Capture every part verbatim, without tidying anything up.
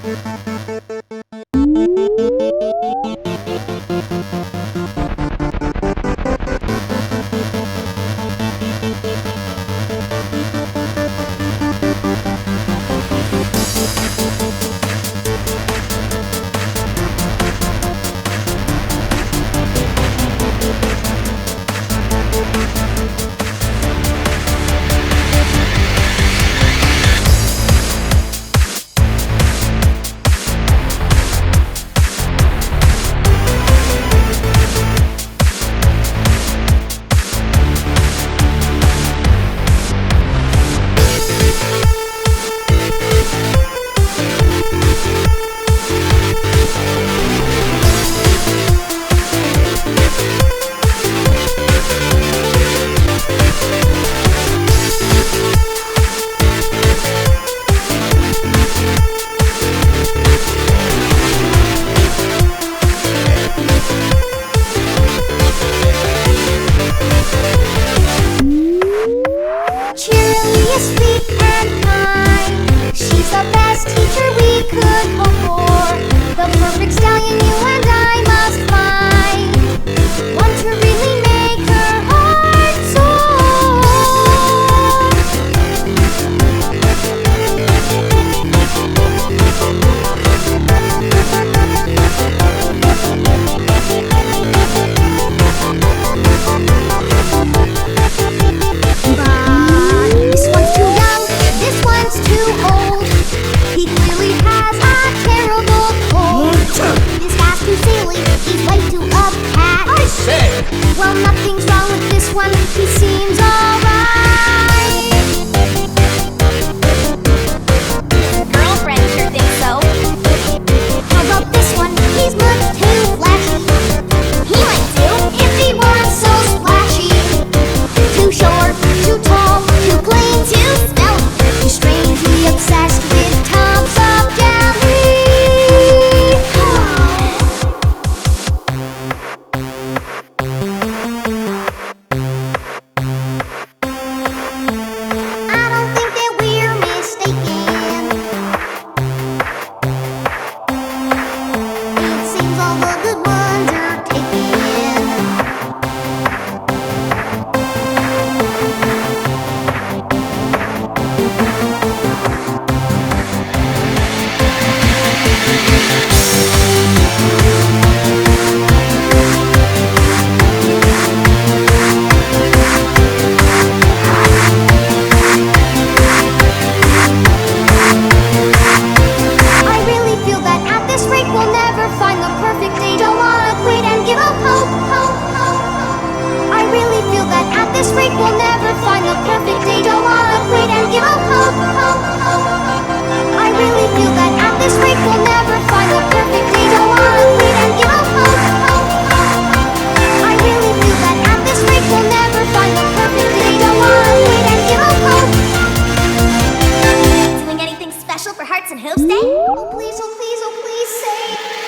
Well, nothing's wrong with this one, he seems alright. Girlfriend sure thinks so. How about this one? He's much too flashy. He might do if he weren't so splashy. Too short, too tall, too plain, too smelly. He's strangely obsessed with tubs of jelly. This rate we'll never find the perfect day. Don't wanna quit and give up hope, hope, hope. I really feel that at this rate we'll never find the perfect day. Don't wanna quit and give up hope, hope, hope. I really feel that at this rate we'll never find the perfect day. Don't wanna quit and give up hope. Doing anything special for Hearts and Hoops Day? Oh please, oh please, oh please say.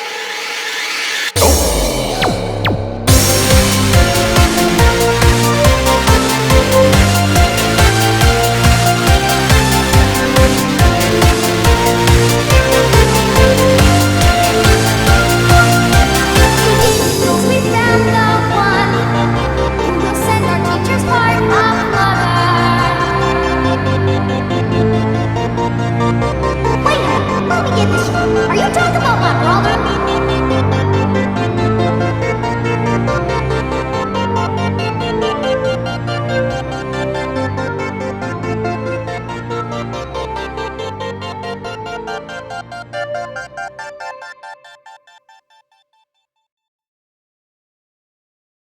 Are you talking about my brother?